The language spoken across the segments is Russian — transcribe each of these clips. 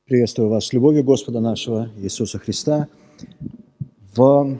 Приветствую вас с любовью Господа нашего Иисуса Христа. В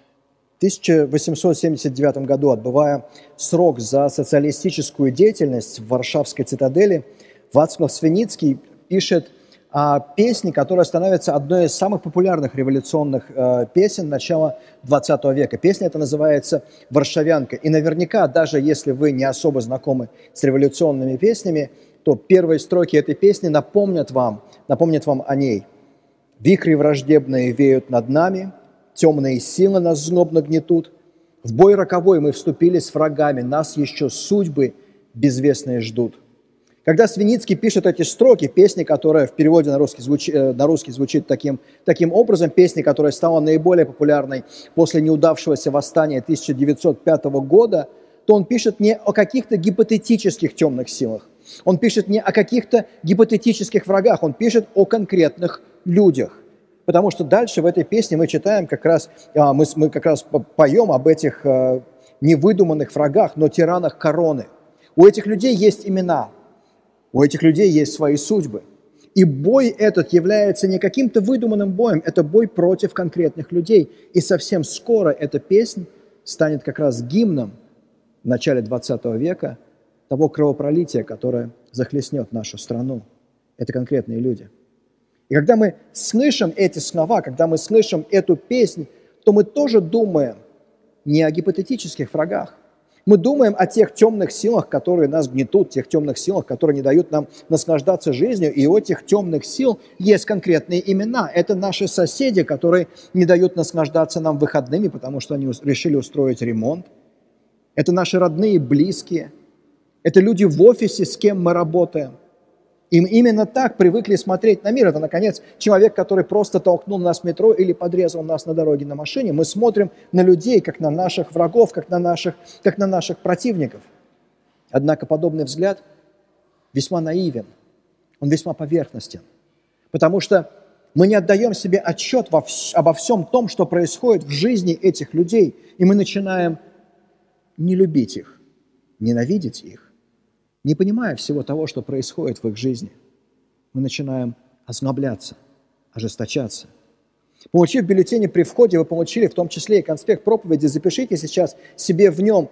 1879 году, отбывая срок за социалистическую деятельность в Варшавской цитадели, Вацлав Свиницкий пишет о песне, которая становится одной из самых популярных революционных песен начала XX века. Песня эта называется «Варшавянка». И наверняка, даже если вы не особо знакомы с революционными песнями, то первые строки этой песни напомнят вам о ней. «Вихри враждебные веют над нами, темные силы нас злобно гнетут. В бой роковой мы вступили с врагами, нас еще судьбы безвестные ждут». Когда Свиницкий пишет эти строки, песни, которая в переводе на русский звучит таким образом, песни, которая стала наиболее популярной после неудавшегося восстания 1905 года, то он пишет не о каких-то гипотетических темных силах, он пишет не о каких-то гипотетических врагах, он пишет о конкретных людях. Потому что дальше в этой песне мы читаем мы как раз поем об этих невыдуманных врагах, но тиранах короны. У этих людей есть имена, у этих людей есть свои судьбы. И бой этот является не каким-то выдуманным боем, это бой против конкретных людей. И совсем скоро эта песня станет как раз гимном в начале 20 века того кровопролития, которое захлестнет нашу страну. Это конкретные люди. И когда мы слышим эти слова, когда мы слышим эту песнь, то мы тоже думаем не о гипотетических врагах. Мы думаем о тех темных силах, которые нас гнетут, тех темных силах, которые не дают нам наслаждаться жизнью. И у этих темных сил есть конкретные имена. Это наши соседи, которые не дают наслаждаться нам выходными, потому что они решили устроить ремонт. Это наши родные и близкие. Это люди в офисе, с кем мы работаем. Им именно так привыкли смотреть на мир. Это, наконец, человек, который просто толкнул нас в метро или подрезал нас на дороге на машине. Мы смотрим на людей, как на наших врагов, как на наших противников. Однако подобный взгляд весьма наивен, он весьма поверхностен. Потому что мы не отдаем себе отчет обо всем том, что происходит в жизни этих людей. И мы начинаем не любить их, ненавидеть их. Не понимая всего того, что происходит в их жизни, мы начинаем озлобляться, ожесточаться. Получив бюллетени при входе, вы получили в том числе и конспект проповеди. Запишите сейчас себе в нем,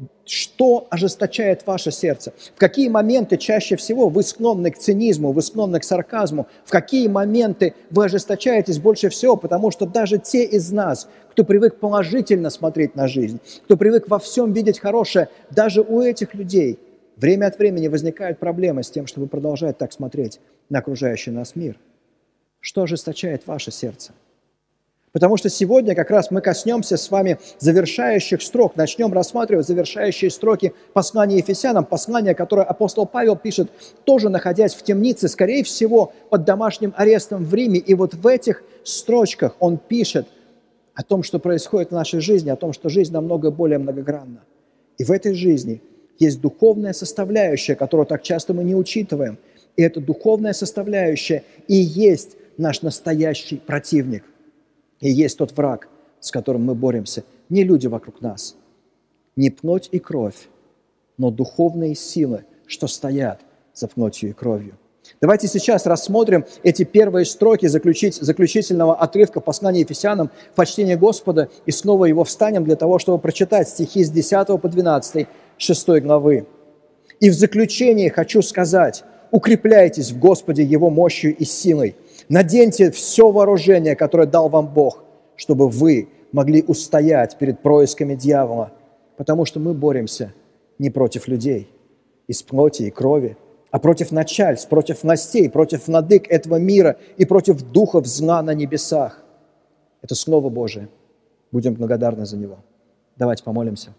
что ожесточает ваше сердце. В какие моменты чаще всего вы склонны к цинизму, вы склонны к сарказму. В какие моменты вы ожесточаетесь больше всего, потому что даже те из нас, кто привык положительно смотреть на жизнь, кто привык во всем видеть хорошее, даже у этих людей время от времени возникают проблемы с тем, чтобы продолжать так смотреть на окружающий нас мир. Что ожесточает ваше сердце? Потому что сегодня как раз мы коснемся с вами завершающих строк, начнем рассматривать завершающие строки послания Ефесянам, послание, которое апостол Павел пишет, тоже находясь в темнице, скорее всего, под домашним арестом в Риме. И вот в этих строчках он пишет о том, что происходит в нашей жизни, о том, что жизнь намного более многогранна. И в этой жизни есть духовная составляющая, которую так часто мы не учитываем. И эта духовная составляющая и есть наш настоящий противник. И есть тот враг, с которым мы боремся. Не люди вокруг нас, не плоть и кровь, но духовные силы, что стоят за плотью и кровью. Давайте сейчас рассмотрим эти первые строки заключительного отрывка послания Ефесянам в почтение Господа и снова его встанем для того, чтобы прочитать стихи с 10 по 12 6 главы. «И в заключение хочу сказать, укрепляйтесь в Господе Его мощью и силой, наденьте все вооружение, которое дал вам Бог, чтобы вы могли устоять перед происками дьявола, потому что мы боремся не против людей, из плоти и крови, а против начальств, против властей, против владык этого мира и против духов зла на небесах». Это Слово Божие. Будем благодарны за него. Давайте помолимся.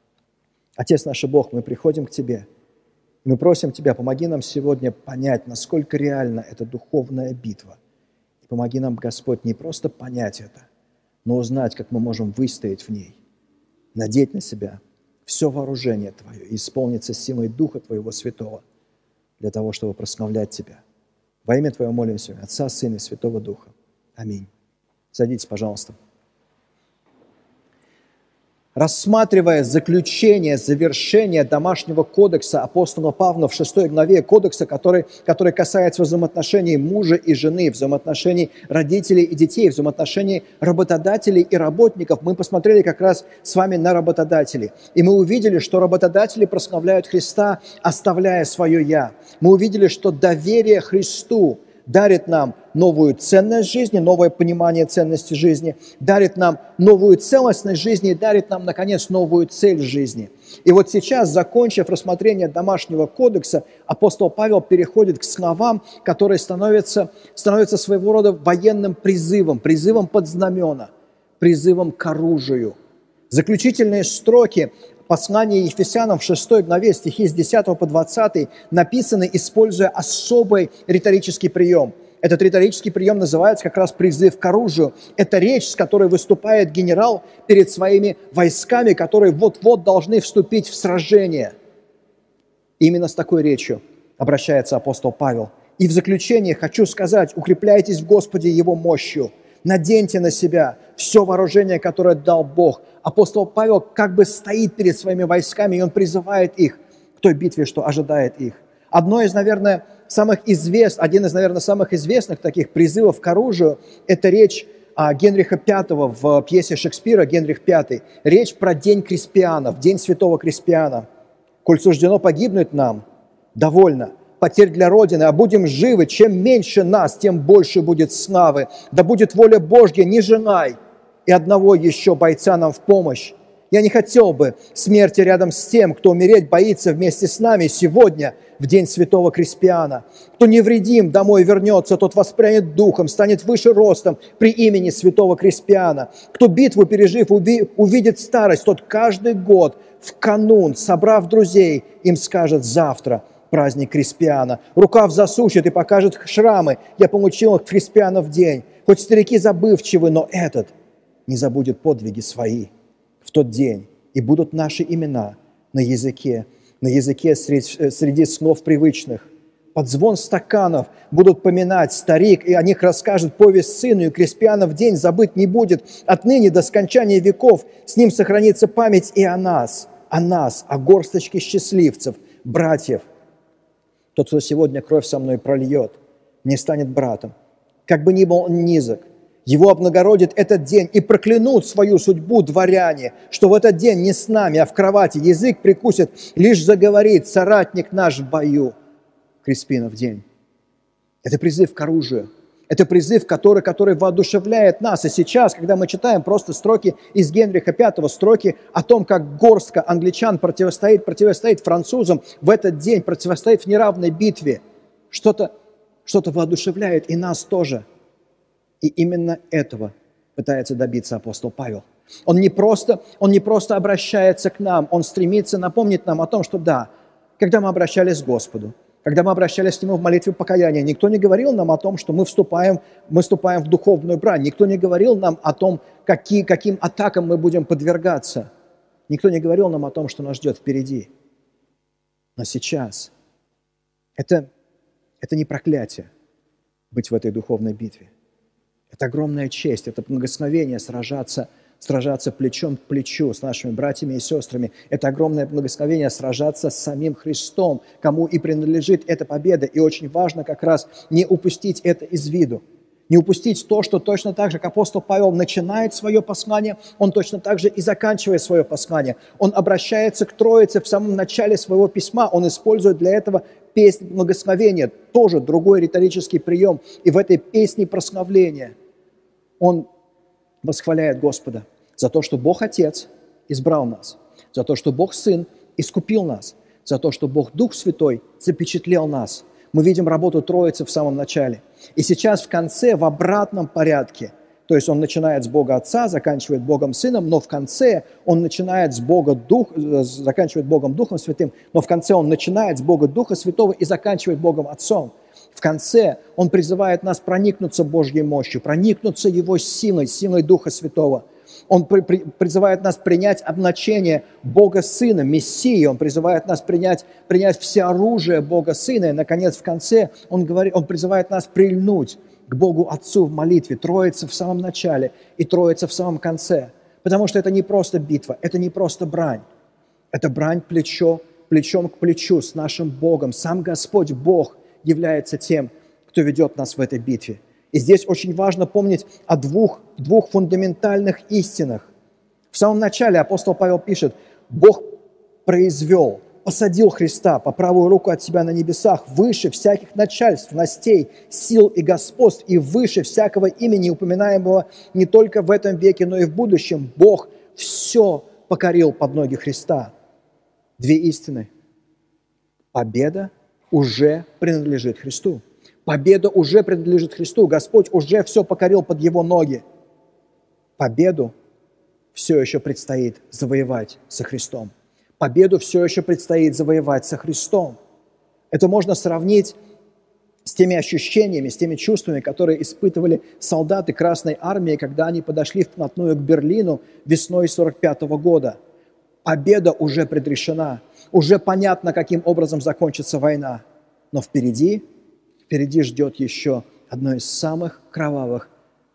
Отец наш Бог, мы приходим к Тебе. Мы просим Тебя, помоги нам сегодня понять, насколько реальна эта духовная битва. И помоги нам, Господь, не просто понять это, но узнать, как мы можем выстоять в ней, надеть на себя все вооружение Твое и исполниться силой Духа Твоего Святого для того, чтобы прославлять Тебя. Во имя Твое молимся, Отца, Сына и Святого Духа. Аминь. Садитесь, пожалуйста. Рассматривая заключение, завершение домашнего кодекса апостола Павла в 6 главе, кодекса, который касается взаимоотношений мужа и жены, взаимоотношений родителей и детей, взаимоотношений работодателей и работников, мы посмотрели как раз с вами на работодателей. И мы увидели, что работодатели прославляют Христа, оставляя свое «я». Мы увидели, что доверие Христу дарит нам новую ценность жизни, новое понимание ценности жизни, дарит нам новую целостность жизни и дарит нам, наконец, новую цель жизни. И вот сейчас, закончив рассмотрение домашнего кодекса, апостол Павел переходит к словам, которые становятся своего рода военным призывом, призывом под знамена, призывом к оружию. Заключительные строки послание Ефесянам в 6 главе, стихи с 10 по 20, написаны, используя особый риторический прием. Этот риторический прием называется как раз призыв к оружию. Это речь, с которой выступает генерал перед своими войсками, которые вот-вот должны вступить в сражение. Именно с такой речью обращается апостол Павел. И в заключение хочу сказать, укрепляйтесь в Господе Его мощью. Наденьте на себя все вооружение, которое дал Бог. Апостол Павел как бы стоит перед своими войсками, и он призывает их к той битве, что ожидает их. Один из, наверное, самых известных таких призывов к оружию – это речь Генриха V в пьесе Шекспира «Генрих V». Речь про день Криспианов, день святого Криспиана. «Коль суждено погибнуть нам, довольно. Потерь для Родины, а будем живы, чем меньше нас, тем больше будет славы. Да будет воля Божья, не женай, и одного еще бойца нам в помощь. Я не хотел бы смерти рядом с тем, кто умереть боится вместе с нами сегодня, в день святого Криспиана. Кто невредим домой вернется, тот воспрянет духом, станет выше ростом при имени святого Криспиана. Кто битву пережив, увидит старость, тот каждый год в канун, собрав друзей, им скажет завтра праздник Криспиана. Рукав засушит и покажет шрамы. Я получил их в Криспианов день. Хоть старики забывчивы, но этот не забудет подвиги свои в тот день. И будут наши имена на языке среди слов привычных. Под звон стаканов будут поминать старик, и о них расскажет повесть сыну, и Криспианов день забыть не будет. Отныне до скончания веков с ним сохранится память и о нас, о горсточке счастливцев, братьев. Тот, кто сегодня кровь со мной прольет, не станет братом. Как бы ни был он низок, его обнагородит этот день, и проклянут свою судьбу дворяне, что в этот день не с нами, а в кровати язык прикусит, лишь заговорит соратник наш в бою. Криспинов день. Это призыв к оружию. Это призыв, который воодушевляет нас. И сейчас, когда мы читаем просто строки из Генриха V, строки о том, как горстка англичан противостоит французам в этот день, противостоит в неравной битве, что-то воодушевляет и нас тоже. И именно этого пытается добиться апостол Павел. Он не просто обращается к нам, он стремится напомнить нам о том, что да, когда мы обращались к Господу, когда мы обращались к Нему в молитве покаяния, никто не говорил нам о том, что мы вступаем в духовную брань. Никто не говорил нам о том, каким атакам мы будем подвергаться. Никто не говорил нам о том, что нас ждет впереди. Но сейчас это не проклятие быть в этой духовной битве. Это огромная честь, это благословение сражаться плечом к плечу с нашими братьями и сестрами. Это огромное благословение сражаться с самим Христом, кому и принадлежит эта победа. И очень важно как раз не упустить это из виду. Не упустить то, что точно так же, как апостол Павел начинает свое послание, он точно так же и заканчивает свое послание. Он обращается к Троице в самом начале своего письма. Он использует для этого песнь благословения, тоже другой риторический прием. И в этой песне прославления он восхваляет Господа за то, что Бог Отец избрал нас, за то, что Бог Сын искупил нас, за то, что Бог Дух Святой запечатлел нас. Мы видим работу Троицы в самом начале. И сейчас в конце, в обратном порядке, то есть он начинает с Бога Отца, заканчивает Богом Сыном, но в конце он начинает заканчивает Богом Духом Святым, но в конце он начинает с Бога Духа Святого и заканчивает Богом Отцом. В конце он призывает нас проникнуться Божьей мощью, проникнуться Его силой Духа Святого. Он призывает нас принять обначение Бога Сына, Мессии. Он призывает нас принять всеоружие Бога Сына. И, наконец, в конце он призывает нас прильнуть к Богу Отцу в молитве. Троица в самом начале и Троица в самом конце. Потому что это не просто битва, это не просто брань. Это брань плечом к плечу с нашим Богом. Сам Господь Бог является тем, кто ведет нас в этой битве. И здесь очень важно помнить о двух фундаментальных истинах. В самом начале апостол Павел пишет: Бог произвел, посадил Христа по правую руку от себя на небесах, выше всяких начальств, властей, сил и господств, и выше всякого имени, упоминаемого не только в этом веке, но и в будущем. Бог все покорил под ноги Христа. Две истины. Победа уже принадлежит Христу. Победа уже принадлежит Христу. Господь уже все покорил под Его ноги. Победу все еще предстоит завоевать со Христом. Победу все еще предстоит завоевать со Христом. Это можно сравнить с теми ощущениями, с теми чувствами, которые испытывали солдаты Красной Армии, когда они подошли вплотную к Берлину весной 1945 года. Победа уже предрешена, уже понятно, каким образом закончится война. Но впереди ждет еще одна из самых кровавых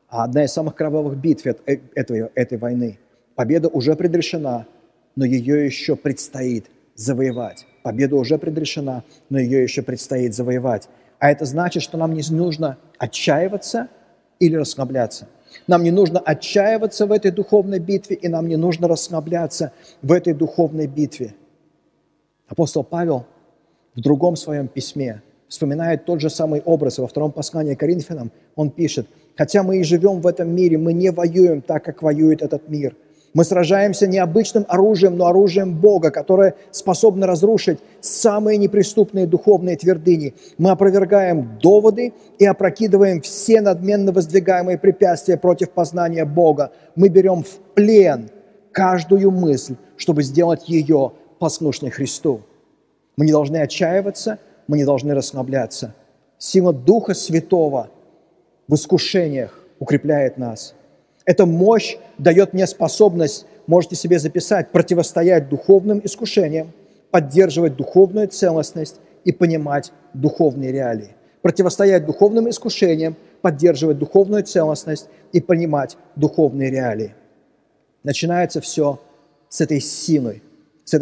битв этой войны. Победа уже предрешена, но ее еще предстоит завоевать. Победа уже предрешена, но ее еще предстоит завоевать. А это значит, что нам не нужно отчаиваться или расслабляться. Нам не нужно отчаиваться в этой духовной битве, и нам не нужно расслабляться в этой духовной битве. Апостол Павел в другом своем письме вспоминает тот же самый образ. Во втором послании к Коринфянам он пишет: «Хотя мы и живем в этом мире, мы не воюем так, как воюет этот мир. Мы сражаемся не обычным оружием, но оружием Бога, которое способно разрушить самые неприступные духовные твердыни. Мы опровергаем доводы и опрокидываем все надменно воздвигаемые препятствия против познания Бога. Мы берем в плен каждую мысль, чтобы сделать ее послушной Христу». Мы не должны отчаиваться, мы не должны расслабляться. Сила Духа Святого в искушениях укрепляет нас. Эта мощь дает мне способность, можете себе записать, противостоять духовным искушениям, поддерживать духовную целостность и понимать духовные реалии. Противостоять духовным искушениям, поддерживать духовную целостность и понимать духовные реалии. Начинается все с этой силы, с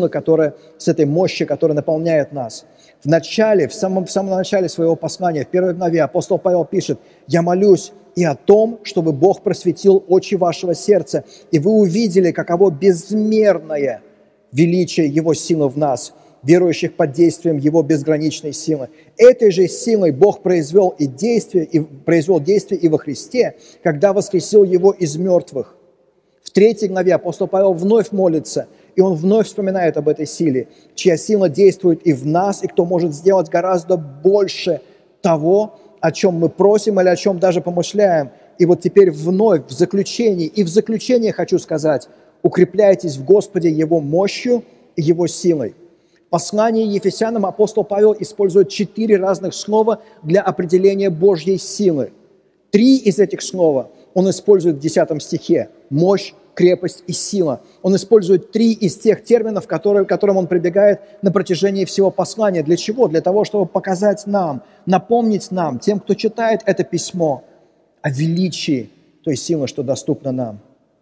этой мощи, которая наполняет нас. В самом начале своего послания, в первой главе, апостол Павел пишет: «Я молюсь и о том, чтобы Бог просветил очи вашего сердца, и вы увидели, каково безмерное величие Его силы в нас, верующих под действием Его безграничной силы. Этой же силой Бог произвел действие и во Христе, когда воскресил Его из мертвых». В 3 главе апостол Павел вновь молится, и он вновь вспоминает об этой силе, чья сила действует и в нас, и кто может сделать гораздо больше того, о чем мы просим или о чем даже помышляем. И вот теперь вновь в заключение хочу сказать: укрепляйтесь в Господе Его мощью и Его силой. В послании Ефесянам апостол Павел использует 4 разных слова для определения Божьей силы. 3 из этих слов он использует в 10 стихе: мощь, крепость и сила. Он использует 3 из тех терминов, к которым он прибегает на протяжении всего послания. Для чего? Для того, чтобы показать нам, напомнить нам, тем, кто читает это письмо, о величии той силы, что доступна нам.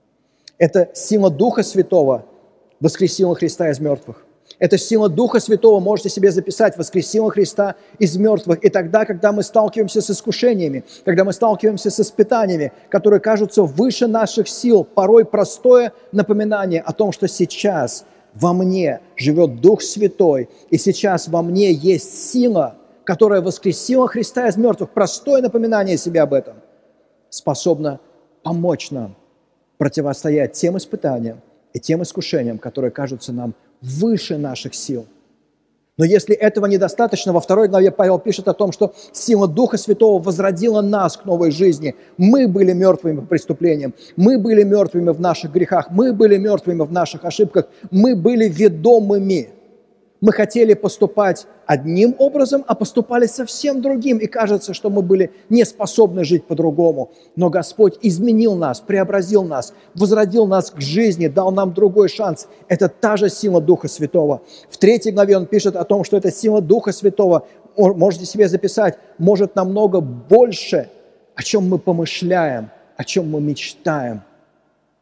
Это сила Духа Святого воскресила Христа из мертвых. Это сила Духа Святого, можете себе записать, воскресила Христа из мертвых. И тогда, когда мы сталкиваемся с искушениями, когда мы сталкиваемся с испытаниями, которые кажутся выше наших сил, порой простое напоминание о том, что сейчас во мне живет Дух Святой, и сейчас во мне есть сила, которая воскресила Христа из мертвых. Простое напоминание себе об этом способно помочь нам противостоять тем испытаниям и тем искушениям, которые кажутся нам выше наших сил. Но если этого недостаточно, во 2 главе Павел пишет о том, что сила Духа Святого возродила нас к новой жизни. Мы были мертвыми по преступлениям, мы были мертвыми в наших грехах, мы были мертвыми в наших ошибках, мы были ведомыми. Мы хотели поступать одним образом, а поступали совсем другим. И кажется, что мы были не способны жить по-другому. Но Господь изменил нас, преобразил нас, возродил нас к жизни, дал нам другой шанс. Это та же сила Духа Святого. В 3 главе он пишет о том, что эта сила Духа Святого, можете себе записать, может намного больше, о чем мы помышляем, о чем мы мечтаем.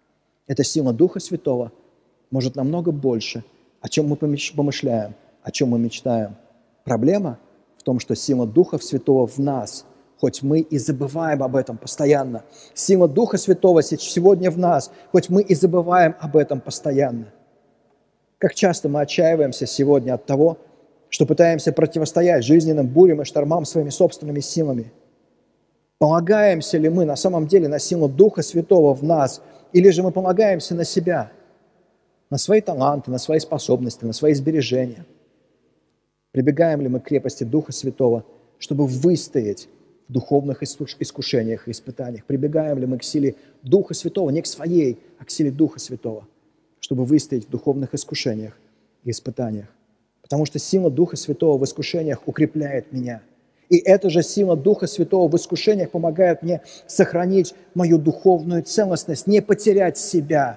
Эта сила Духа Святого может намного больше, о чем мы помышляем, о чем мы мечтаем. Проблема в том, что сила Духа Святого в нас, хоть мы и забываем об этом постоянно. Сила Духа Святого сегодня в нас, хоть мы и забываем об этом постоянно. Как часто мы отчаиваемся сегодня от того, что пытаемся противостоять жизненным бурям и штормам своими собственными силами. Полагаемся ли мы на самом деле на силу Духа Святого в нас, или же мы полагаемся на себя, на свои таланты, на свои способности, на свои сбережения? Прибегаем ли мы к крепости Духа Святого, чтобы выстоять в духовных искушениях и испытаниях? Прибегаем ли мы к силе Духа Святого, не к своей, а к силе Духа Святого, чтобы выстоять в духовных искушениях и испытаниях? Потому что сила Духа Святого в искушениях укрепляет меня. И эта же сила Духа Святого в искушениях помогает мне сохранить мою духовную целостность, не потерять себя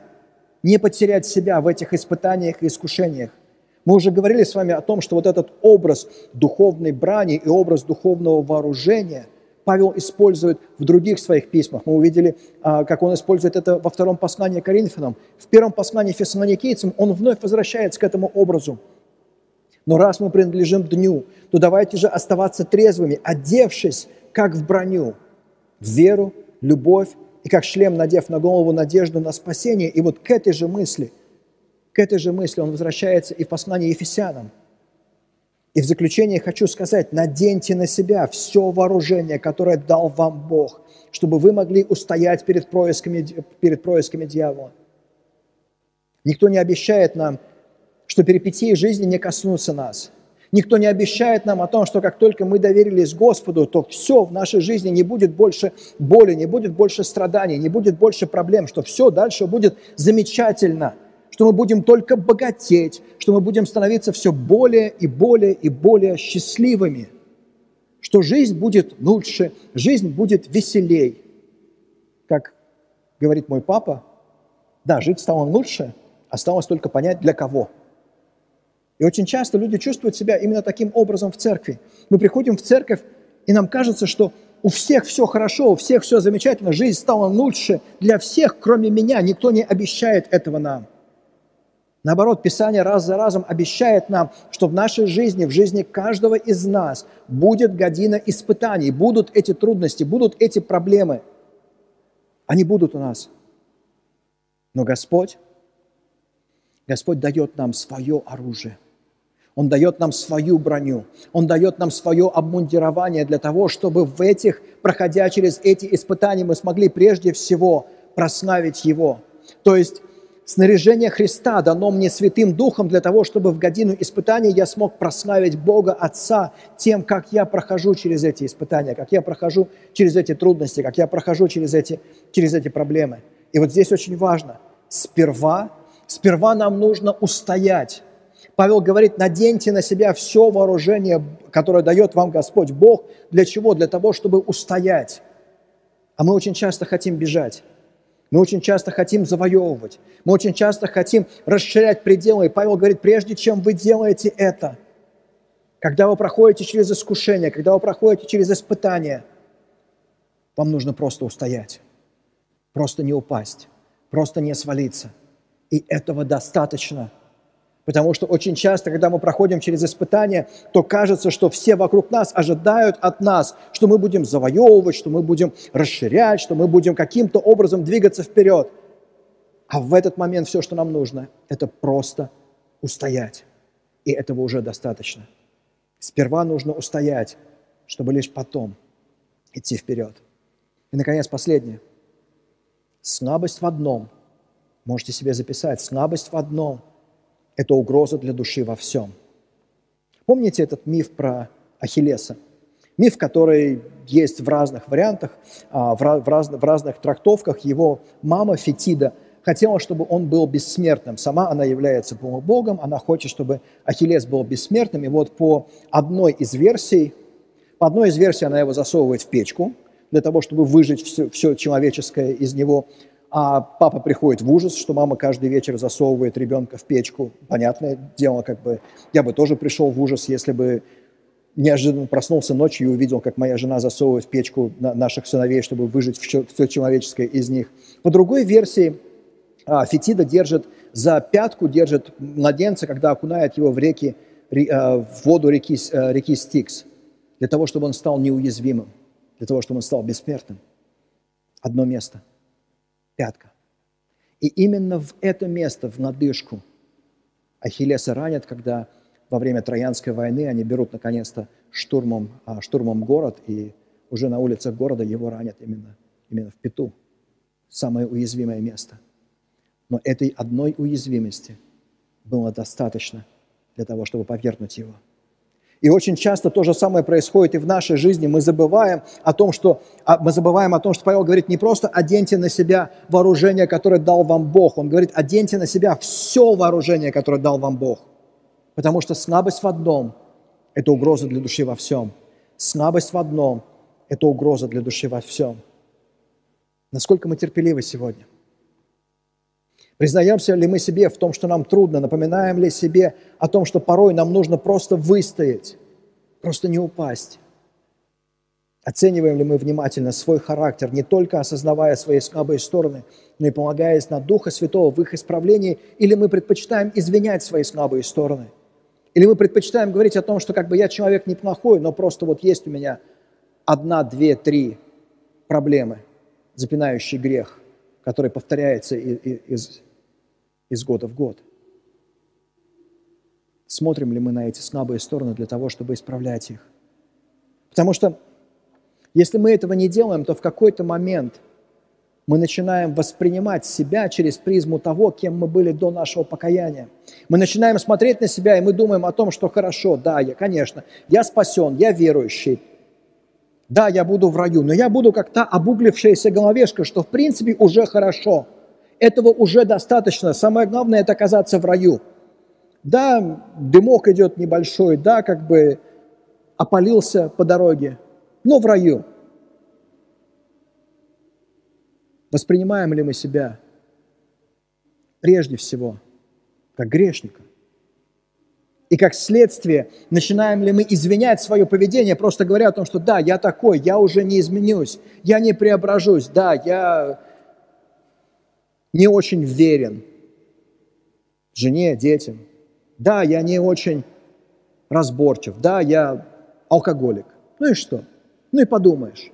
в этих испытаниях и искушениях. Мы уже говорили с вами о том, что вот этот образ духовной брани и образ духовного вооружения Павел использует в других своих письмах. Мы увидели, как он использует это во втором послании к Коринфянам. В первом послании фессалоникийцам он вновь возвращается к этому образу. Но раз мы принадлежим дню, то давайте же оставаться трезвыми, одевшись, как в броню, в веру, любовь, и как шлем, надев на голову надежду на спасение. И вот к этой же мысли он возвращается и в послании Ефесянам. И в заключение хочу сказать: наденьте на себя все вооружение, которое дал вам Бог, чтобы вы могли устоять перед происками дьявола. Никто не обещает нам, что перипетии жизни не коснутся нас. Никто не обещает нам о том, что как только мы доверились Господу, то все в нашей жизни не будет больше боли, не будет больше страданий, не будет больше проблем, что все дальше будет замечательно, что мы будем только богатеть, что мы будем становиться все более и более и более счастливыми, что жизнь будет лучше, жизнь будет веселей. Как говорит мой папа, да, жить стало лучше, осталось только понять, для кого. И очень часто люди чувствуют себя именно таким образом в церкви. Мы приходим в церковь, и нам кажется, что у всех все хорошо, у всех все замечательно, жизнь стала лучше для всех, кроме меня. Никто не обещает этого нам. Наоборот, Писание раз за разом обещает нам, что в нашей жизни, в жизни каждого из нас будет година испытаний, будут эти трудности, будут эти проблемы. Они будут у нас. Но Господь дает нам свое оружие. Он дает нам свою броню. Он дает нам свое обмундирование для того, чтобы проходя через эти испытания, мы смогли прежде всего прославить Его. То есть снаряжение Христа дано мне Святым Духом для того, чтобы в годину испытаний я смог прославить Бога Отца тем, как я прохожу через эти испытания, как я прохожу через эти трудности, как я прохожу через эти проблемы. И вот здесь очень важно. Сперва нам нужно устоять. Павел говорит: наденьте на себя все вооружение, которое дает вам Господь Бог. Для чего? Для того, чтобы устоять. А мы очень часто хотим бежать. Мы очень часто хотим завоевывать. Мы очень часто хотим расширять пределы. И Павел говорит: прежде чем вы делаете это, когда вы проходите через искушение, когда вы проходите через испытания, вам нужно просто устоять, просто не упасть, просто не свалиться. И этого достаточно. Потому что очень часто, когда мы проходим через испытания, то кажется, что все вокруг нас ожидают от нас, что мы будем завоевывать, что мы будем расширять, что мы будем каким-то образом двигаться вперед. А в этот момент все, что нам нужно, это просто устоять. И этого уже достаточно. Сперва нужно устоять, чтобы лишь потом идти вперед. И, наконец, последнее. Слабость в одном. Можете себе записать. Слабость в одном – это угроза для души во всем. Помните этот миф про Ахиллеса? Миф, который есть в разных вариантах, в разных трактовках. Его мама Фетида хотела, чтобы он был бессмертным. Сама она является полубогом, она хочет, чтобы Ахиллес был бессмертным. И вот по одной из версий она его засовывает в печку для того, чтобы выжать все человеческое из него. А папа приходит в ужас, что мама каждый вечер засовывает ребенка в печку. Понятное дело, я бы тоже пришел в ужас, если бы неожиданно проснулся ночью и увидел, как моя жена засовывает в печку наших сыновей, чтобы выжать все человеческое из них. По другой версии, Фетида держит за пятку, держит младенца, когда окунает его в воду реки Стикс, для того, чтобы он стал неуязвимым, для того, чтобы он стал бессмертным. Одно место – пятка. И именно в это место, в лодыжку, Ахиллеса ранят, когда во время Троянской войны они берут наконец-то штурмом город, и уже на улицах города его ранят именно в пяту, самое уязвимое место. Но этой одной уязвимости было достаточно для того, чтобы повергнуть его. И очень часто то же самое происходит и в нашей жизни. Мы забываем о том, что Павел говорит не просто «оденьте на себя вооружение, которое дал вам Бог». Он говорит «оденьте на себя все вооружение, которое дал вам Бог». Потому что слабость в одном – это угроза для души во всем. Слабость в одном – это угроза для души во всем. Насколько мы терпеливы сегодня? Признаемся ли мы себе в том, что нам трудно? Напоминаем ли себе о том, что порой нам нужно просто выстоять, просто не упасть? Оцениваем ли мы внимательно свой характер, не только осознавая свои слабые стороны, но и полагаясь на Духа Святого в их исправлении, или мы предпочитаем извинять свои слабые стороны? Или мы предпочитаем говорить о том, что я человек неплохой, но просто есть у меня 1, 2, 3 проблемы, запинающий грех, который повторяется из года в год. Смотрим ли мы на эти слабые стороны для того, чтобы исправлять их? Потому что если мы этого не делаем, то в какой-то момент мы начинаем воспринимать себя через призму того, кем мы были до нашего покаяния. Мы начинаем смотреть на себя, и мы думаем о том, что хорошо, да, конечно, я спасен, я верующий. Да, я буду в раю, но я буду как та обуглившаяся головешка, что в принципе уже хорошо. Этого уже достаточно. Самое главное – это оказаться в раю. Да, дымок идет небольшой, да, опалился по дороге, но в раю. Воспринимаем ли мы себя прежде всего как грешника? И как следствие, начинаем ли мы извинять свое поведение, просто говоря о том, что да, я такой, я уже не изменюсь, я не преображусь, да, я не очень верен жене, детям, да, я не очень разборчив, да, я алкоголик. Ну и что? Ну и подумаешь.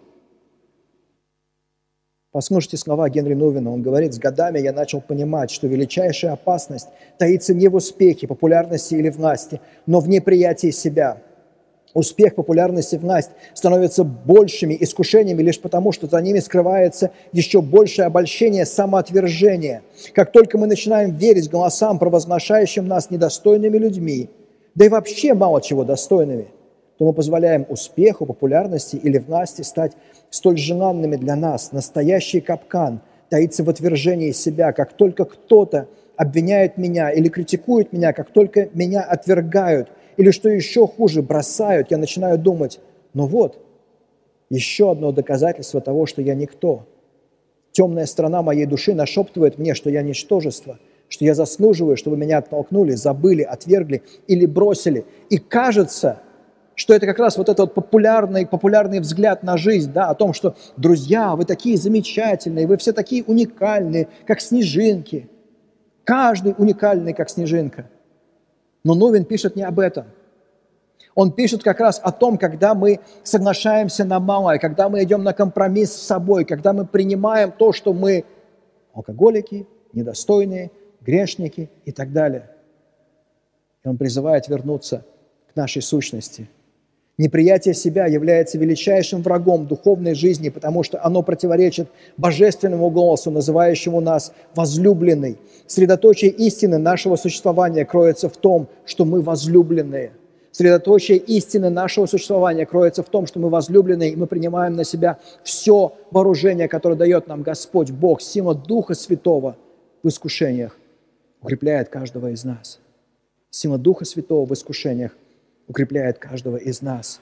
Послушайте слова Генри Нувина. Он говорит: с годами я начал понимать, что величайшая опасность таится не в успехе, популярности или власти, но в неприятии себя. Успех, популярность и власть становятся большими искушениями лишь потому, что за ними скрывается еще большее обольщение, самоотвержение. Как только мы начинаем верить голосам, провозглашающим нас недостойными людьми, да и вообще мало чего достойными, то мы позволяем успеху, популярности или власти стать столь желанными для нас. Настоящий капкан таится в отвержении себя. Как только кто-то обвиняет меня или критикует меня, как только меня отвергают, или, что еще хуже, бросают, я начинаю думать: ну вот, еще одно доказательство того, что я никто. Темная сторона моей души нашептывает мне, что я ничтожество, что я заслуживаю, чтобы меня оттолкнули, забыли, отвергли или бросили. И кажется, что это как раз этот популярный взгляд на жизнь, да, о том, что, друзья, вы такие замечательные, вы все такие уникальные, как снежинки. Каждый уникальный, как снежинка. Но Нувин пишет не об этом. Он пишет как раз о том, когда мы соглашаемся на малое, когда мы идем на компромисс с собой, когда мы принимаем то, что мы алкоголики, недостойные, грешники и так далее. И он призывает вернуться к нашей сущности. Неприятие себя является величайшим врагом духовной жизни, потому что оно противоречит божественному голосу, называющему нас возлюбленный. Средоточие истины нашего существования кроется в том, что мы возлюбленные. Средоточие истины нашего существования кроется в том, что мы возлюбленные, и мы принимаем на себя все вооружение, которое дает нам Господь, Бог, сила Духа Святого в искушениях укрепляет каждого из нас. Сила Духа Святого в искушениях укрепляет каждого из нас.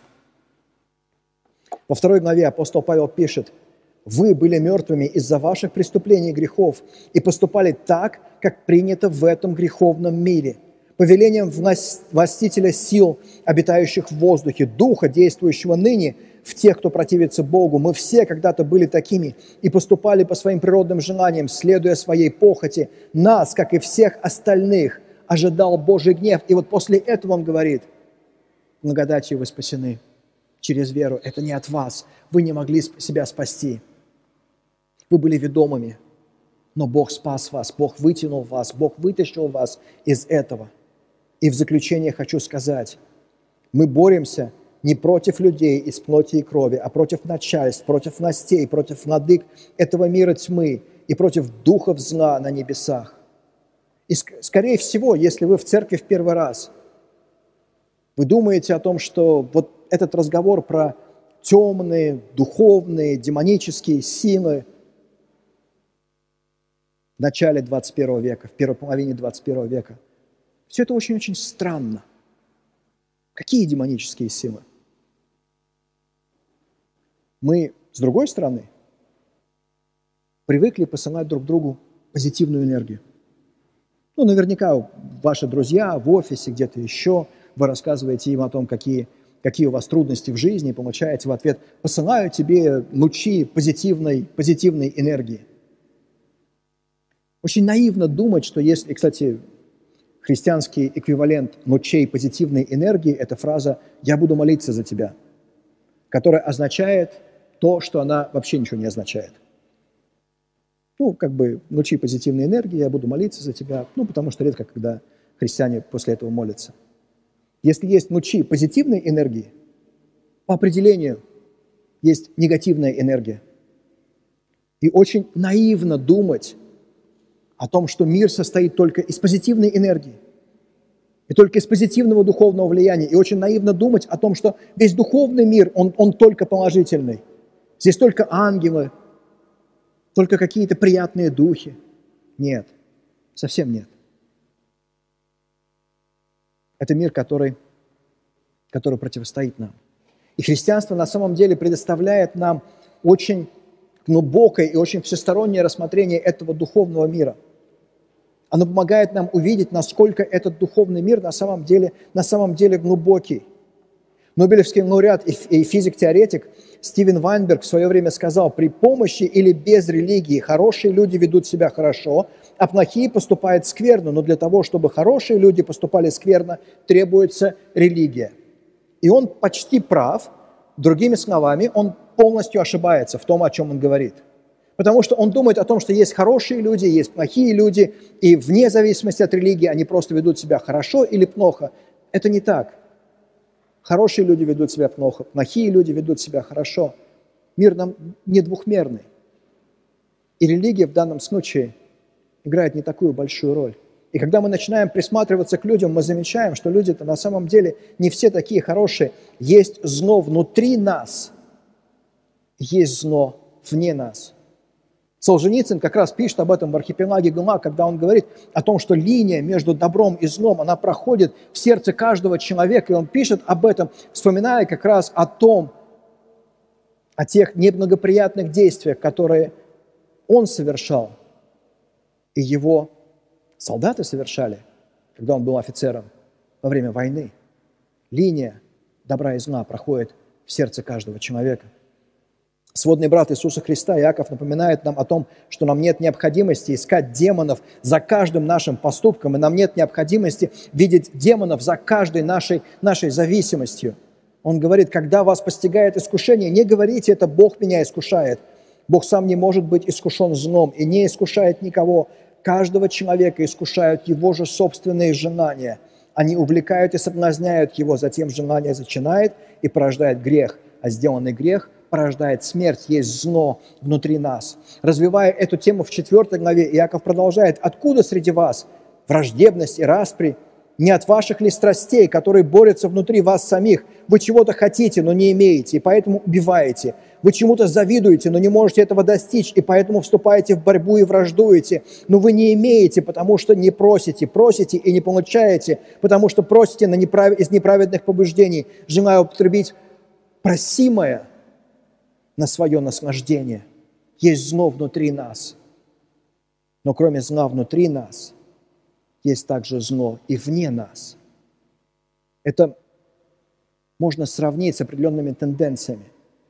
Во 2 главе апостол Павел пишет: «Вы были мертвыми из-за ваших преступлений и грехов и поступали так, как принято в этом греховном мире, повелением властителя сил, обитающих в воздухе, духа, действующего ныне в тех, кто противится Богу. Мы все когда-то были такими и поступали по своим природным желаниям, следуя своей похоти. Нас, как и всех остальных, ожидал Божий гнев. И вот после этого он говорит: благодатью вы спасены через веру. Это не от вас. Вы не могли себя спасти. Вы были ведомыми. Но Бог спас вас, Бог вытянул вас, Бог вытащил вас из этого. И в заключение хочу сказать, мы боремся не против людей из плоти и крови, а против начальств, против властей, против владык этого мира тьмы и против духов зла на небесах. И, скорее всего, если вы в церкви в первый раз, вы думаете о том, что вот этот разговор про темные, духовные, демонические силы в начале 21 века, в первой половине 21 века, все это очень-очень странно. Какие демонические силы? Мы, с другой стороны, привыкли посылать друг другу позитивную энергию. Ну, наверняка ваши друзья в офисе, где-то еще, вы рассказываете им о том, какие у вас трудности в жизни, и получаете в ответ: посылаю тебе лучи позитивной энергии. Очень наивно думать, что если, кстати, христианский эквивалент лучей позитивной энергии – это фраза «я буду молиться за тебя», которая означает то, что она вообще ничего не означает. Ну, как бы лучи позитивной энергии, я буду молиться за тебя, ну, потому что редко, когда христиане после этого молятся. Если есть лучи позитивной энергии, по определению есть негативная энергия. И очень наивно думать о том, что мир состоит только из позитивной энергии и только из позитивного духовного влияния. И очень наивно думать о том, что весь духовный мир, он только положительный. Здесь только ангелы, только какие-то приятные духи. Нет, совсем нет. Это мир, который противостоит нам. И христианство на самом деле предоставляет нам очень глубокое и очень всестороннее рассмотрение этого духовного мира. Оно помогает нам увидеть, насколько этот духовный мир на самом деле глубокий. Нобелевский лауреат и физик-теоретик Стивен Вайнберг в свое время сказал: при помощи или без религии хорошие люди ведут себя хорошо, а плохие поступают скверно. Но для того, чтобы хорошие люди поступали скверно, требуется религия. И он почти прав. Другими словами, он полностью ошибается в том, о чем он говорит. Потому что он думает о том, что есть хорошие люди, есть плохие люди, и вне зависимости от религии они просто ведут себя хорошо или плохо. Это не так. Хорошие люди ведут себя плохо, плохие люди ведут себя хорошо. Мир нам не двухмерный. И религия в данном случае играет не такую большую роль. И когда мы начинаем присматриваться к людям, мы замечаем, что люди-то на самом деле не все такие хорошие. Есть зло внутри нас, есть зло вне нас. Солженицын как раз пишет об этом в «Архипелаге Гмак», когда он говорит о том, что линия между добром и злом, она проходит в сердце каждого человека, и он пишет об этом, вспоминая как раз о тех неблагоприятных действиях, которые он совершал, и его солдаты совершали, когда он был офицером во время войны. Линия добра и зла проходит в сердце каждого человека. Сводный брат Иисуса Христа Иаков напоминает нам о том, что нам нет необходимости искать демонов за каждым нашим поступком, и нам нет необходимости видеть демонов за каждой нашей зависимостью. Он говорит: когда вас постигает искушение, не говорите: это Бог меня искушает. Бог сам не может быть искушен злом и не искушает никого. Каждого человека искушают его же собственные желания. Они увлекают и соблазняют его, затем желание зачинает и порождает грех, а сделанный грех порождает смерть, есть зло внутри нас. Развивая эту тему в 4 главе, Иаков продолжает: «Откуда среди вас враждебность и распри? Не от ваших ли страстей, которые борются внутри вас самих? Вы чего-то хотите, но не имеете, и поэтому убиваете. Вы чему-то завидуете, но не можете этого достичь, и поэтому вступаете в борьбу и враждуете. Но вы не имеете, потому что не просите. Просите и не получаете, потому что просите из неправедных побуждений, желая употребить просимое на свое наслаждение. Есть зло внутри нас. Но кроме зла внутри нас, есть также зло и вне нас. Это можно сравнить с определенными тенденциями.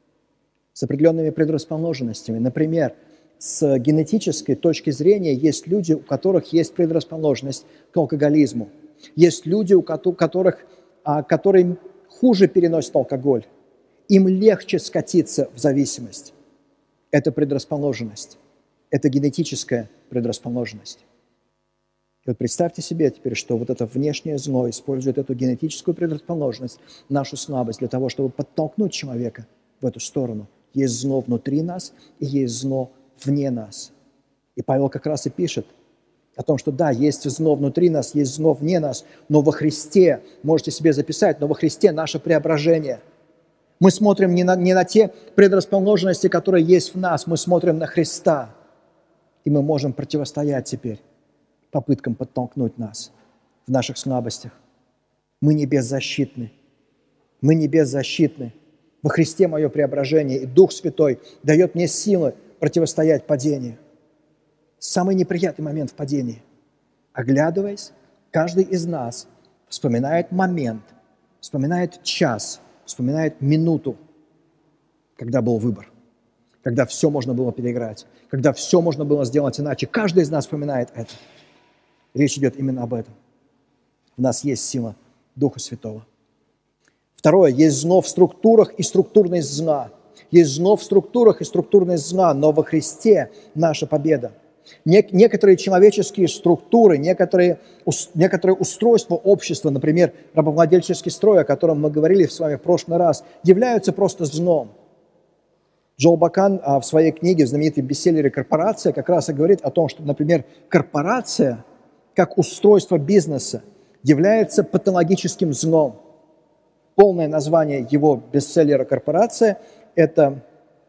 с определенными предрасположенностями. Например, с генетической точки зрения есть люди, у которых есть предрасположенность к алкоголизму. Есть люди, которые хуже переносят алкоголь. Им легче скатиться в зависимость. Это предрасположенность. Это генетическая предрасположенность. И вот представьте себе теперь, что вот это внешнее зло использует эту генетическую предрасположенность, нашу слабость, для того, чтобы подтолкнуть человека в эту сторону. Есть зло внутри нас и есть зло вне нас. И Павел как раз и пишет о том, что да, есть зло внутри нас, есть зло вне нас, но во Христе, можете себе записать, но во Христе наше преображение. Мы смотрим не на те предрасположенности, которые есть в нас, мы смотрим на Христа. И мы можем противостоять теперь попыткам подтолкнуть нас в наших слабостях. Мы не беззащитны. Мы не беззащитны. Во Христе мое преображение, и Дух Святой дает мне силы противостоять падению. Самый неприятный момент в падении. Оглядываясь, каждый из нас вспоминает момент, вспоминает час, вспоминает минуту, когда был выбор, когда все можно было переиграть, когда все можно было сделать иначе. Каждый из нас вспоминает это. Речь идет именно об этом. В нас есть сила Духа Святого. Второе, есть зло в структурах и структурность зла. Есть зло в структурах и структурность зла, но во Христе наша победа. Некоторые человеческие структуры, некоторые устройства общества, например, рабовладельческий строй, о котором мы говорили с вами в прошлый раз, являются просто злом. Джоэл Бакан в своей книге, в знаменитой бестселлере «Корпорация», как раз и говорит о том, что, например, корпорация, как устройство бизнеса, является патологическим злом. Полное название его бестселлера «Корпорация» – это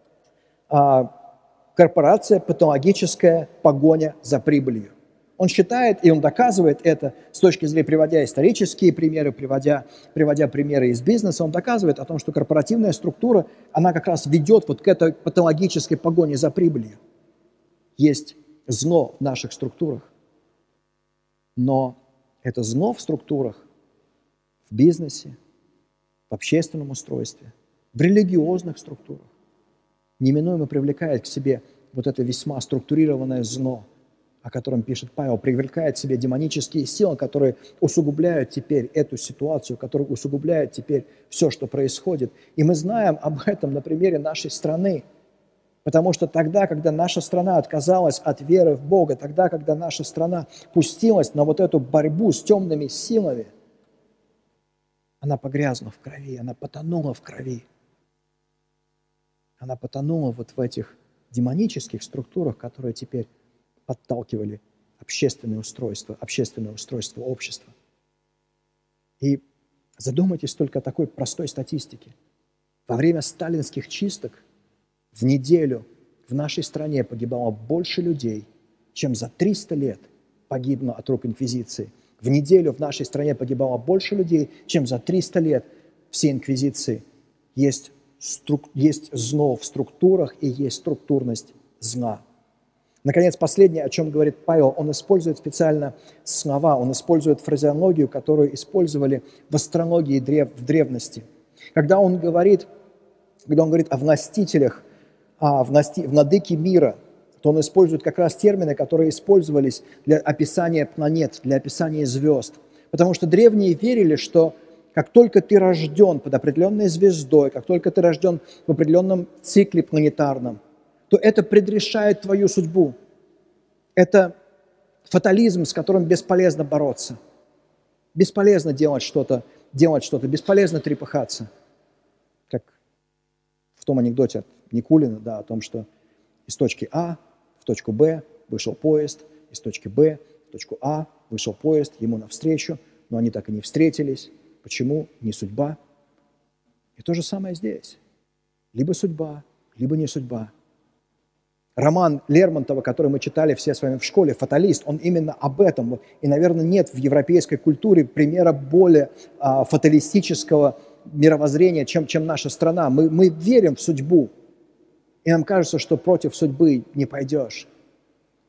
корпорация, патологическая погоня за прибылью. Он считает, и он доказывает это с точки зрения, приводя исторические примеры, приводя примеры из бизнеса, он доказывает о том, что корпоративная структура, она как раз ведет вот к этой патологической погоне за прибылью. Есть зло в наших структурах, но это зло в структурах, в бизнесе, в общественном устройстве, в религиозных структурах неминуемо привлекает к себе вот это весьма структурированное зло, о котором пишет Павел, привлекает к себе демонические силы, которые усугубляют теперь эту ситуацию, которые усугубляют теперь все, что происходит. И мы знаем об этом на примере нашей страны, потому что тогда, когда наша страна отказалась от веры в Бога, тогда, когда наша страна пустилась на вот эту борьбу с темными силами, она погрязла в крови, она потонула в крови. Она потонула вот в этих демонических структурах, которые теперь подталкивали общественное устройство общества. И задумайтесь только о такой простой статистике. Во время сталинских чисток в неделю в нашей стране погибало больше людей, чем за 300 лет погибло от рук инквизиции. В неделю в нашей стране погибало больше людей, чем за 300 лет всей инквизиции. Есть зло в структурах и есть структурность зла. Наконец, последнее, о чем говорит Павел, он использует специально слова, он использует фразеологию, которую использовали в астрологии в древности. Когда он говорит о властителях, владыке мира, то он использует как раз термины, которые использовались для описания планет, для описания звезд. Потому что древние верили, что как только ты рожден под определенной звездой, как только ты рожден в определенном цикле планетарном, то это предрешает твою судьбу. Это фатализм, с которым бесполезно бороться. Бесполезно делать что-то, бесполезно трепыхаться. Как в том анекдоте от Никулина, да, о том, что из точки А в точку Б вышел поезд, из точки Б в точку А вышел поезд ему навстречу, но они так и не встретились. Почему? Не судьба. И то же самое здесь. Либо судьба, либо не судьба. Роман Лермонтова, который мы читали все с вами в школе, «Фаталист», он именно об этом. И, наверное, нет в европейской культуре примера более фаталистического мировоззрения, чем наша страна. Мы верим в судьбу, и нам кажется, что против судьбы не пойдешь.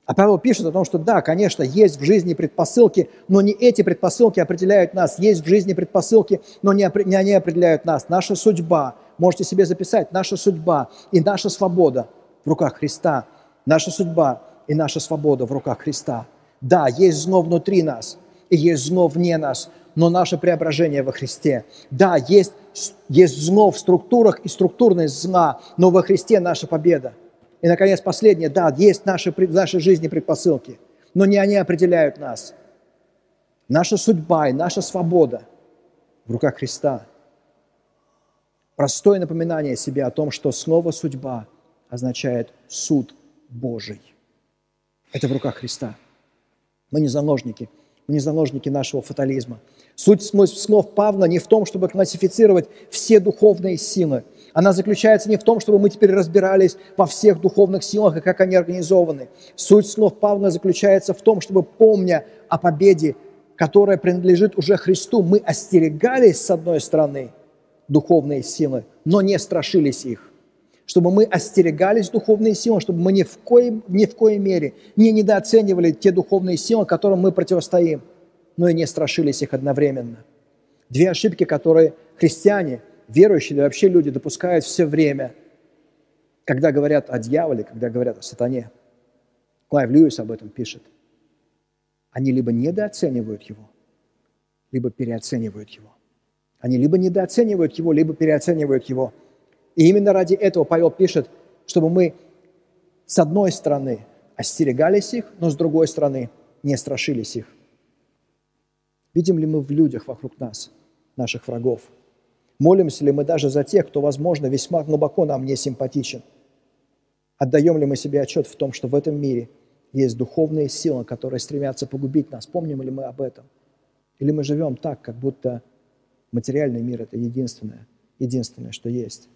А Павел пишет о том, что да, конечно, есть в жизни предпосылки, но не эти предпосылки определяют нас. Есть в жизни предпосылки, но не они определяют нас. Наша судьба, можете себе записать, наша судьба и наша свобода в руках Христа. Наша судьба и наша свобода в руках Христа. Да, есть зло внутри нас и есть зло вне нас, но наше преображение во Христе. Да, есть зло в структурах и структурность зла, но во Христе наша победа. И, наконец, последнее. Да, есть в нашей жизни предпосылки, но не они определяют нас. Наша судьба и наша свобода в руках Христа. Простое напоминание себе о том, что слово «судьба» означает «суд Божий». Это в руках Христа. Мы не заложники нашего фатализма. Суть слов Павла не в том, чтобы классифицировать все духовные силы. Она заключается не в том, чтобы мы теперь разбирались во всех духовных силах и как они организованы. Суть слов Павла заключается в том, чтобы, помня о победе, которая принадлежит уже Христу, мы остерегались, с одной стороны, духовные силы, но не страшились их. Чтобы мы остерегались духовные силы, чтобы мы ни в коей мере не недооценивали те духовные силы, которым мы противостоим, но и не страшились их одновременно. Две ошибки, которые христиане, верующие или вообще люди допускают все время, когда говорят о дьяволе, когда говорят о сатане. Клайв Льюис об этом пишет. Они либо недооценивают его, либо переоценивают его. Они либо недооценивают его, либо переоценивают его. И именно ради этого Павел пишет, чтобы мы с одной стороны остерегались их, но с другой стороны не страшились их. Видим ли мы в людях вокруг нас, наших врагов? Молимся ли мы даже за тех, кто, возможно, весьма глубоко нам не симпатичен? Отдаем ли мы себе отчет в том, что в этом мире есть духовные силы, которые стремятся погубить нас? Помним ли мы об этом? Или мы живем так, как будто материальный мир – это единственное, что есть?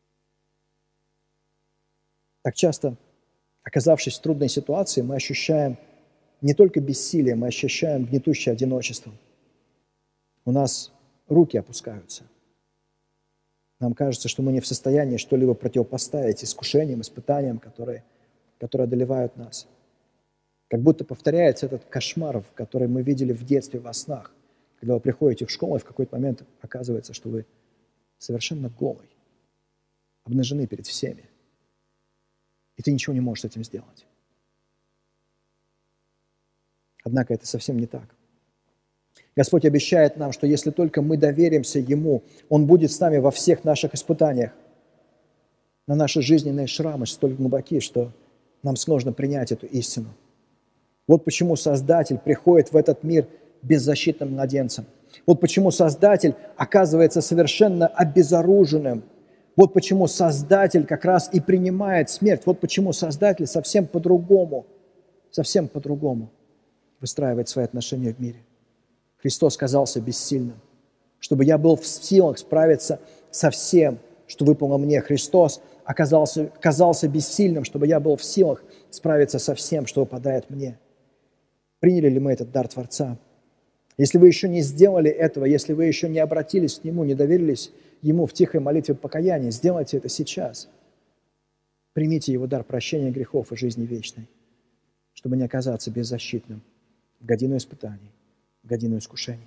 Так часто, оказавшись в трудной ситуации, мы ощущаем не только бессилие, мы ощущаем гнетущее одиночество. У нас руки опускаются. Нам кажется, что мы не в состоянии что-либо противопоставить искушениям, испытаниям, которые одолевают нас. Как будто повторяется этот кошмар, который мы видели в детстве во снах, когда вы приходите в школу, и в какой-то момент оказывается, что вы совершенно голый, обнажены перед всеми, и ты ничего не можешь с этим сделать. Однако это совсем не так. Господь обещает нам, что если только мы доверимся Ему, Он будет с нами во всех наших испытаниях. Но наши жизненные шрамы столь глубоки, что нам сложно принять эту истину. Вот почему Создатель приходит в этот мир беззащитным младенцем. Вот почему Создатель оказывается совершенно обезоруженным. Вот почему Создатель как раз и принимает смерть. Вот почему Создатель совсем по-другому выстраивает свои отношения в мире. Христос казался бессильным, чтобы я был в силах справиться со всем, что выпало мне. Христос казался бессильным, чтобы я был в силах справиться со всем, что выпадает мне. Приняли ли мы этот дар Творца? Если вы еще не сделали этого, если вы еще не обратились к Нему, не доверились Ему в тихой молитве покаяния, сделайте это сейчас. Примите Его дар прощения грехов и жизни вечной, чтобы не оказаться беззащитным в годину испытаний, в годину искушений.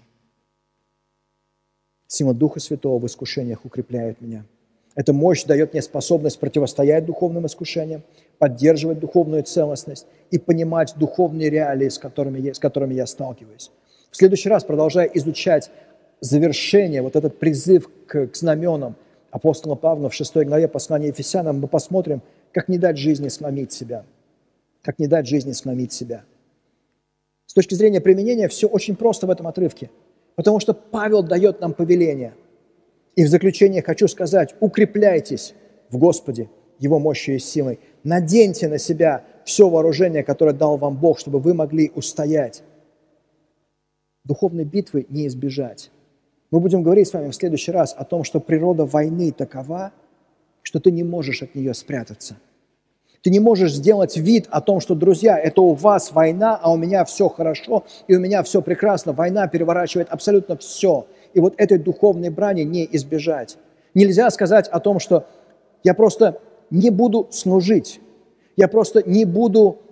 Сила Духа Святого в искушениях укрепляет меня. Эта мощь дает мне способность противостоять духовным искушениям, поддерживать духовную целостность и понимать духовные реалии, с которыми я сталкиваюсь. В следующий раз, продолжая изучать завершение, вот этот призыв к знаменам апостола Павла в 6 главе послания Ефесянам, мы посмотрим, как не дать жизни сломить себя. Как не дать жизни сломить себя. С точки зрения применения все очень просто в этом отрывке, потому что Павел дает нам повеление. И в заключение хочу сказать, укрепляйтесь в Господе, Его мощью и силой. Наденьте на себя все вооружение, которое дал вам Бог, чтобы вы могли устоять. Духовной битвы не избежать. Мы будем говорить с вами в следующий раз о том, что природа войны такова, что ты не можешь от нее спрятаться. Ты не можешь сделать вид о том, что, друзья, это у вас война, а у меня все хорошо, и у меня все прекрасно. Война переворачивает абсолютно все. И вот этой духовной брани не избежать. Нельзя сказать о том, что я просто не буду служить, я просто не буду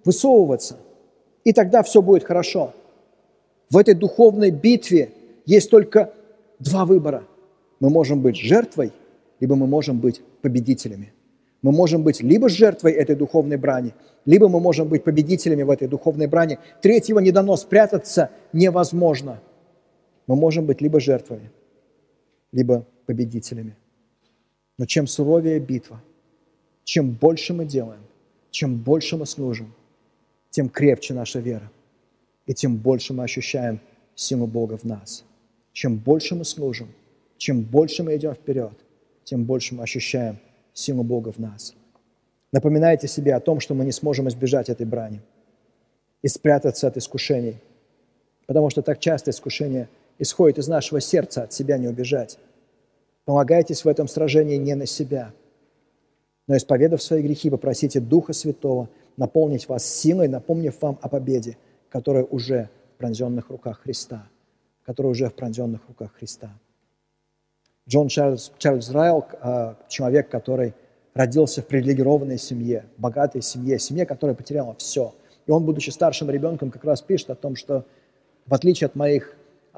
высовываться, и тогда все будет хорошо. В этой духовной битве есть только два выбора. Мы можем быть жертвой, либо мы можем быть победителями. Мы можем быть либо жертвой этой духовной брани, либо мы можем быть победителями в этой духовной брани. Третьего не дано, спрятаться невозможно. Мы можем быть либо жертвами, либо победителями. Но чем суровее битва, чем больше мы делаем, чем больше мы служим, тем крепче наша вера, и тем больше мы ощущаем силу Бога в нас. Чем больше мы служим, чем больше мы идем вперед, тем больше мы ощущаем силу Бога в нас. Напоминайте себе о том, что мы не сможем избежать этой брани и спрятаться от искушений, потому что так часто искушение исходит из нашего сердца, от себя не убежать. Полагайтесь в этом сражении не на себя, но, исповедав свои грехи, попросите Духа Святого наполнить вас силой, напомнив вам о победе, которая уже в пронзенных руках Христа. Которая уже в пронзенных руках Христа. Джон Чарльз Райл, человек, который родился в привилегированной семье, богатой семье, которая потеряла все. И он, будучи старшим ребенком, как раз пишет о том, что в отличие от моих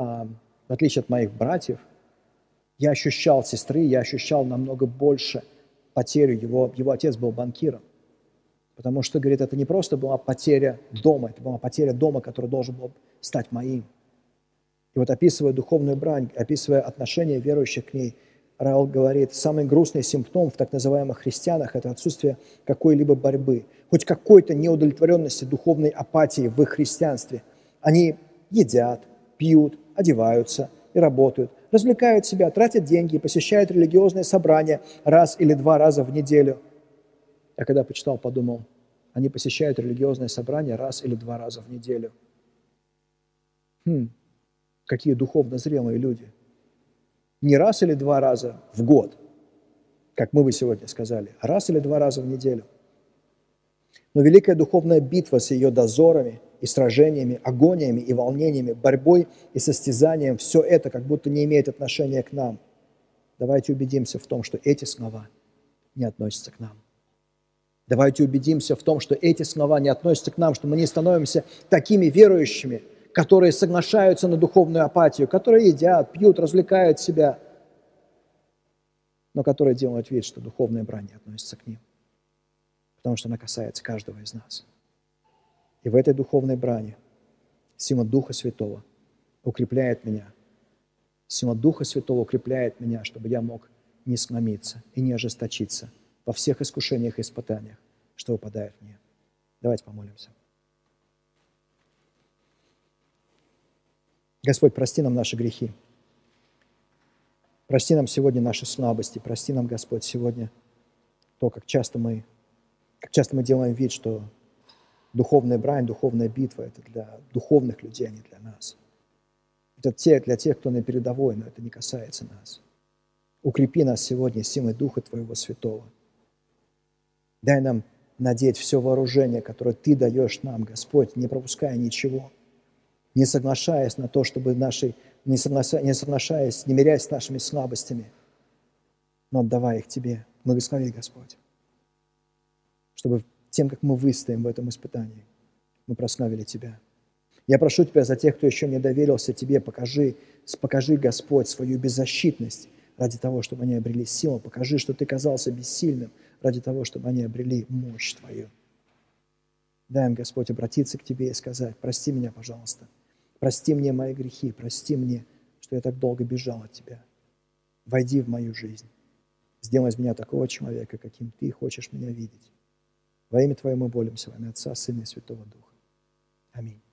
братьев, я ощущал сестры, я ощущал намного больше потерю. Его отец был банкиром. Потому что, говорит, это не просто была потеря дома, это была потеря дома, который должен был стать моим. И вот описывая духовную брань, описывая отношение верующих к ней, Райл говорит, самый грустный симптом в так называемых христианах – это отсутствие какой-либо борьбы, хоть какой-то неудовлетворенности, духовной апатии в их христианстве. Они едят, пьют, одеваются и работают, развлекают себя, тратят деньги, посещают религиозные собрания раз или два раза в неделю. Я когда почитал, подумал, они посещают религиозные собрания раз или два раза в неделю. Какие духовно зрелые люди. Не раз или два раза в год, как мы бы сегодня сказали, а раз или два раза в неделю. Но великая духовная битва с ее дозорами и сражениями, агониями и волнениями, борьбой и состязанием, все это как будто не имеет отношения к нам. Давайте убедимся в том, что эти слова не относятся к нам. Давайте убедимся в том, что эти слова не относятся к нам, что мы не становимся такими верующими, которые соглашаются на духовную апатию, которые едят, пьют, развлекают себя, но которые делают вид, что духовная брань не относится к ним, потому что она касается каждого из нас. И в этой духовной брани сила Духа Святого укрепляет меня. Сила Духа Святого укрепляет меня, чтобы я мог не сломиться и не ожесточиться во всех искушениях и испытаниях, что выпадает мне. Давайте помолимся. Господь, прости нам наши грехи. Прости нам сегодня наши слабости. Прости нам, Господь, сегодня то, как часто мы делаем вид, что духовная брань, духовная битва – это для духовных людей, а не для нас. Это для тех, кто на передовой, но это не касается нас. Укрепи нас сегодня силой Духа Твоего Святого. Дай нам надеть все вооружение, которое Ты даешь нам, Господь, не пропуская ничего, не соглашаясь на то, чтобы не соглашаясь, не мирясь с нашими слабостями, но отдавая их Тебе. Благослови, Господь, чтобы тем, как мы выстоим в этом испытании, мы прославили Тебя. Я прошу Тебя за тех, кто еще не доверился Тебе, покажи, Господь, свою беззащитность ради того, чтобы они обрели силу. Покажи, что Ты казался бессильным ради того, чтобы они обрели мощь Твою. Дай им, Господь, обратиться к Тебе и сказать: прости меня, пожалуйста. Прости мне мои грехи, прости мне, что я так долго бежал от Тебя. Войди в мою жизнь. Сделай из меня такого человека, каким Ты хочешь меня видеть. Во имя Твое мы молимся, во имя Отца, Сына и Святого Духа. Аминь.